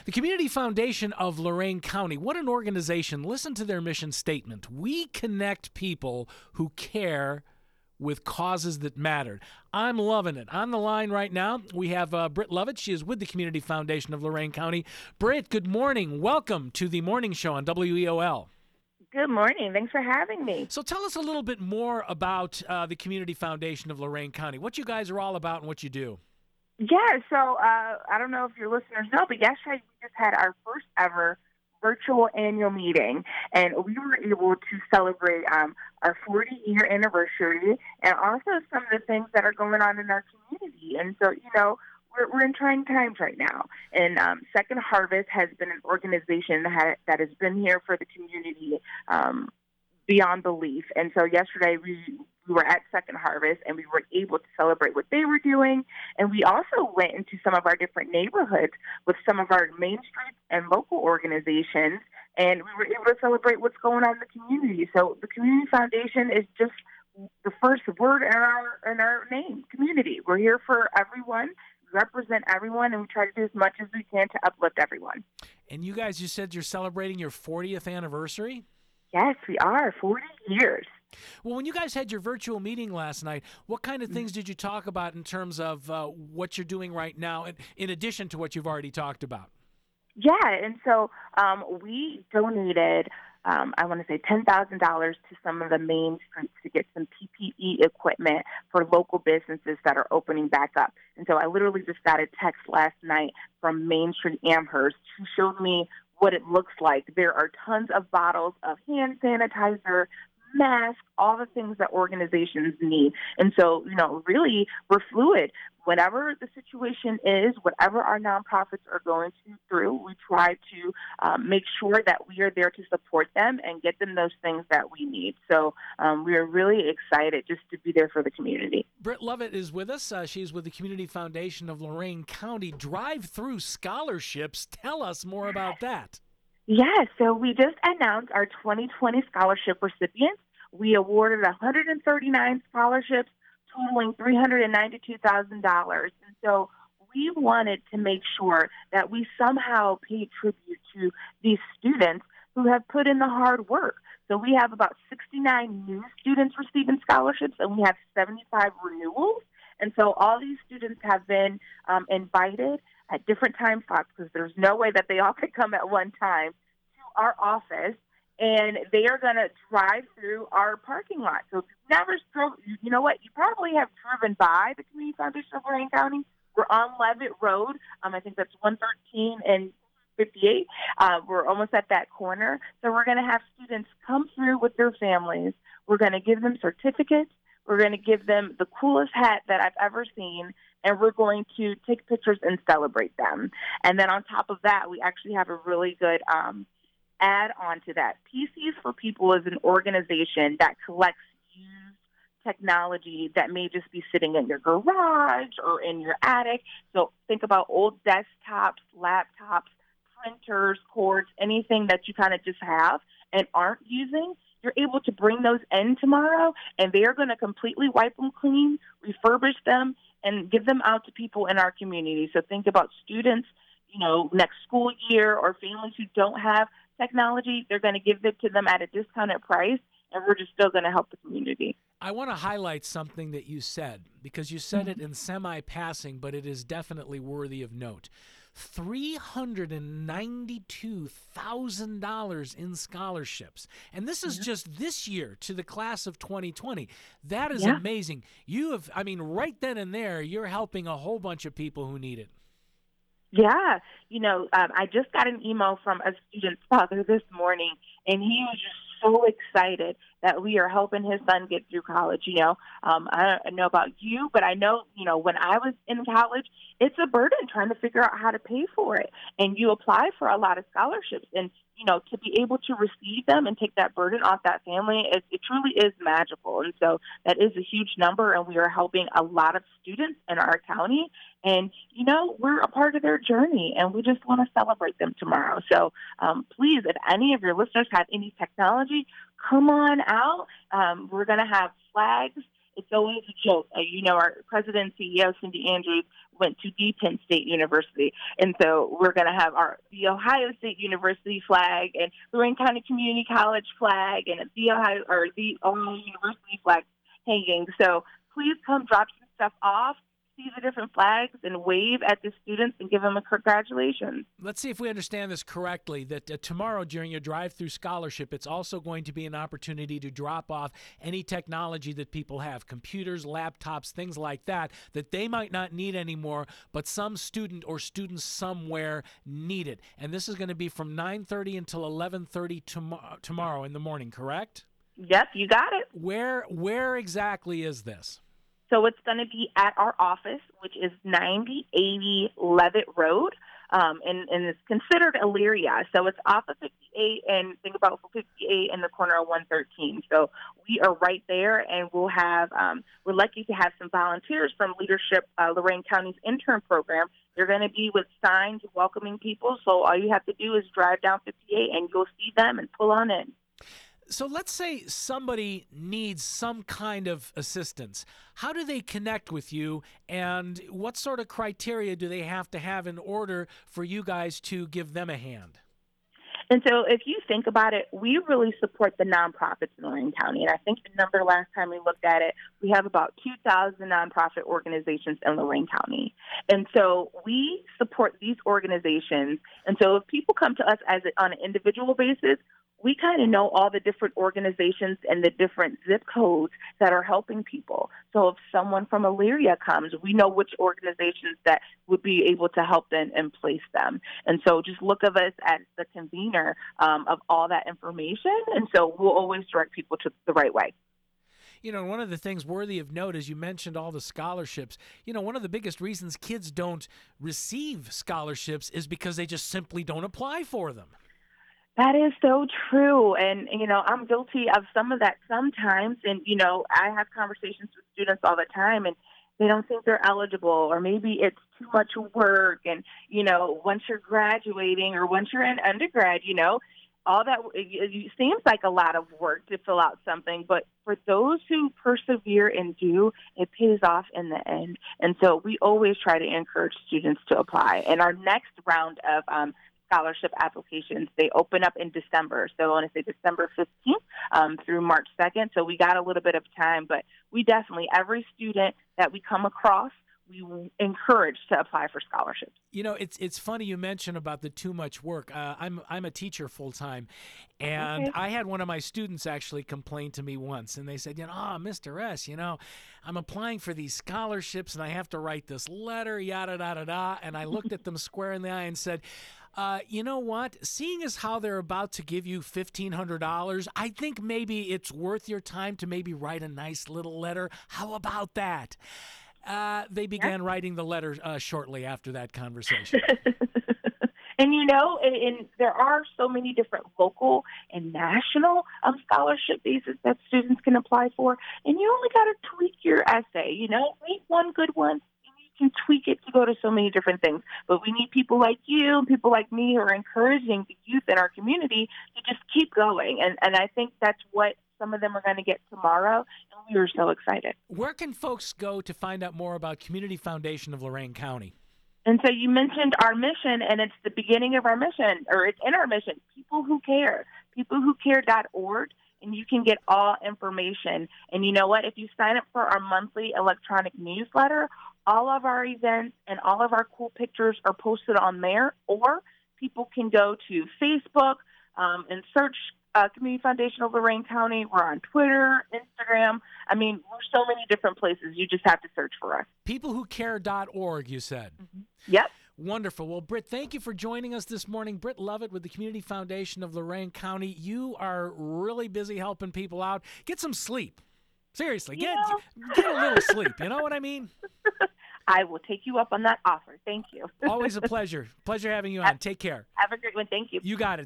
The Community Foundation of Lorain County, what an organization. Listen to their mission statement. We connect people who care with causes that matter. I'm loving it. On the line right now, we have Britt Lovett. She is with the Community Foundation of Lorain County. Britt, good morning. Welcome to the morning show on WEOL. Good morning. Thanks for having me. So tell us a little bit more about the Community Foundation of Lorain County, what you guys are all about and what you do. Yeah, so I don't know if your listeners know, but yesterday we just had our first ever virtual annual meeting, and we were able to celebrate our 40-year anniversary and also some of the things that are going on in our community. And so, we're in trying times right now. And Second Harvest has been an organization that has been here for the community beyond belief. And so yesterday we were at Second Harvest and we were able to celebrate what they were doing. And we also went into some of our different neighborhoods with some of our main streets and local organizations. And we were able to celebrate what's going on in the community. So the Community Foundation is just the first word in our name, community. We're here for everyone, represent everyone, and we try to do as much as we can to uplift everyone. And you guys, you said you're celebrating your 40th anniversary? Yes, we are. 40 years. Well, when you guys had your virtual meeting last night, what kind of things did you talk about in terms of what you're doing right now, in addition to what you've already talked about? Yeah, and so we donated, I want to say $10,000 to some of the main streets to get some PPE equipment for local businesses that are opening back up. And so I literally just got a text last night from Main Street Amherst who showed me what it looks like. There are tons of bottles of hand sanitizer, masks, all the things that organizations need. And so, really, we're fluid. Whatever the situation is, whatever our nonprofits are going through, we try to make sure that we are there to support them and get them those things that we need. So we are really excited just to be there for the community. Britt Lovett is with us. She's with the Community Foundation of Lorain County. Drive-through scholarships. Tell us more about that. Yeah, so we just announced our 2020 scholarship recipients. We awarded 139 scholarships totaling $392,000. And so we wanted to make sure that we somehow pay tribute to these students who have put in the hard work. So we have about 69 new students receiving scholarships, and we have 75 renewals. And so all these students have been invited at different time slots because there's no way that they all could come at one time to our office. And they are going to drive through our parking lot. So if you've never drove, you know what? You probably have driven by the Community Foundation of Lorain County. We're on Levitt Road. I think that's 113 and 58. We're almost at that corner. So we're going to have students come through with their families. We're going to give them certificates. We're going to give them the coolest hat that I've ever seen. And we're going to take pictures and celebrate them. And then on top of that, we actually have a really good add on to that. PCs for People is an organization that collects used technology that may just be sitting in your garage or in your attic. So think about old desktops, laptops, printers, cords, anything that you kind of just have and aren't using. You're able to bring those in tomorrow, and they are going to completely wipe them clean, refurbish them, and give them out to people in our community. So think about students, next school year, or families who don't have technology. They're going to give it to them at a discounted price, and we're just still going to help the community. I want to highlight something that you said, because you said it in semi-passing, but it is definitely worthy of note. $392,000 in scholarships. And this is just this year to the class of 2020. That is amazing. You have, right then and there, you're helping a whole bunch of people who need it. Yeah. I just got an email from a student's father this morning, and he was just so excited that we are helping his son get through college. I don't know about you, but I know, when I was in college, it's a burden trying to figure out how to pay for it. And you apply for a lot of scholarships, and to be able to receive them and take that burden off that family, it truly is magical. And so that is a huge number, and we are helping a lot of students in our county. And, we're a part of their journey, and we just want to celebrate them tomorrow. So please, if any of your listeners have any technology, come on out. We're going to have flags it's always a joke. Our president and CEO, Cindy Andrews, went to the Penn State University. And so we're going to have the Ohio State University flag and Lorraine County Community College flag and the Ohio University flag hanging. So please come drop some stuff off, see the different flags, and wave at the students and give them a congratulations. Let's see if we understand this correctly, that tomorrow during your drive-through scholarship, it's also going to be an opportunity to drop off any technology that people have, computers, laptops, things like that they might not need anymore, but some student or students somewhere need it. And this is going to be from 9:30 until 11:30 tomorrow in the morning, correct? Yep, you got it. Where exactly is this? So it's going to be at our office, which is 9080 Levitt Road, and it's considered Elyria. So it's off of 58, and think about 58 in the corner of 113. So we are right there, and we're lucky to have some volunteers from Leadership Lorraine County's intern program. They're going to be with signs welcoming people. So all you have to do is drive down 58, and you'll see them and pull on in. So let's say somebody needs some kind of assistance. How do they connect with you, and what sort of criteria do they have to have in order for you guys to give them a hand? And so if you think about it, we really support the nonprofits in Lorraine County. And I think the number last time we looked at it, we have about 2,000 nonprofit organizations in Lorraine County. And so we support these organizations. And so if people come to us on an individual basis, we kind of know all the different organizations and the different zip codes that are helping people. So if someone from Elyria comes, we know which organizations that would be able to help them and place them. And so just look of us as the convener of all that information. And so we'll always direct people to the right way. One of the things worthy of note is you mentioned all the scholarships. One of the biggest reasons kids don't receive scholarships is because they just simply don't apply for them. That is so true. And, I'm guilty of some of that sometimes. And, I have conversations with students all the time, and they don't think they're eligible, or maybe it's too much work. And, once you're graduating or once you're in undergrad, all that it seems like a lot of work to fill out something. But for those who persevere and do, it pays off in the end. And so we always try to encourage students to apply. And our next round of scholarship applications, they open up in December. So I want to say December 15th through March 2nd. So we got a little bit of time, but we definitely, every student that we come across, we encourage to apply for scholarships. It's funny you mention about the too much work. I'm a teacher full time, and Okay. I had one of my students actually complain to me once, and they said, Mr. S, I'm applying for these scholarships, and I have to write this letter, yada da da da. And I looked at them square in the eye and said, you know what? Seeing as how they're about to give you $1,500, I think maybe it's worth your time to maybe write a nice little letter. How about that? They began writing the letter shortly after that conversation. And and there are so many different local and national scholarship bases that students can apply for. And you only got to tweak your essay. Read one good one. Can tweak it to go to so many different things. But we need people like you and people like me who are encouraging the youth in our community to just keep going. And I think that's what some of them are going to get tomorrow, and we are so excited. Where can folks go to find out more about Community Foundation of Lorraine County? And so you mentioned our mission, and it's the beginning of our mission, or it's in our mission, People Who Care, peoplewhocare.org. And you can get all information. And you know what? If you sign up for our monthly electronic newsletter, all of our events and all of our cool pictures are posted on there. Or people can go to Facebook and search Community Foundation of Lorraine County. We're on Twitter, Instagram. I mean, we're so many different places. You just have to search for us. Peoplewhocare.org, you said. Mm-hmm. Yep. Wonderful. Well, Britt, thank you for joining us this morning. Britt Lovett with the Community Foundation of Lorraine County. You are really busy helping people out. Get some sleep. Seriously, get a little sleep. You know what I mean? I will take you up on that offer. Thank you. Always a pleasure. Pleasure having you on. Take care. Have a great one. Thank you. You got it.